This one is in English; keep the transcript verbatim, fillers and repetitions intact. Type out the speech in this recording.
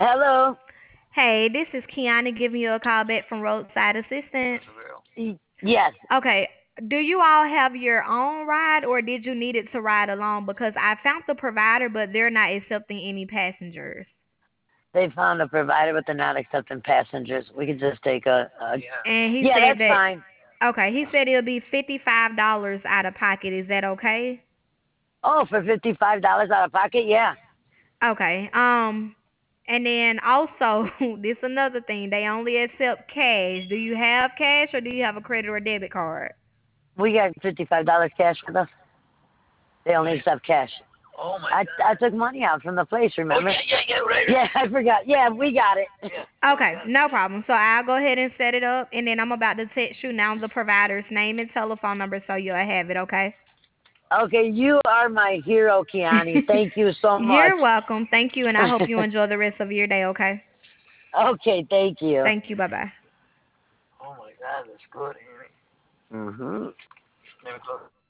Hello. Hey, this is Kiana giving you a call back from Roadside Assistance. Y- Yes, Okay, do you all have your own ride or did you need it to ride along? Because I found the provider, but they're not accepting any passengers. they found a provider, but they're not accepting passengers. We could just take a, a And he yeah, said that's that, fine. okay, he said it'll be fifty-five dollars out of pocket. Is that okay? Oh, for fifty-five dollars out of pocket? Yeah. Okay, um, and then also, this another thing, they only accept cash. Do you have cash or do you have a credit or debit card? We got fifty-five dollars cash with us. They only accept cash. I I took money out from the place, remember? Yeah, I forgot. Yeah, we got it. Okay, no problem. So I'll go ahead and set it up, and then I'm about to text you now the provider's name and telephone number so you'll have it, okay? Okay, you are my hero, Kiani. Thank you so much. You're welcome. Thank you, and I hope you enjoy the rest of your day, okay? Okay, thank you. Thank you. Bye-bye. Mhm.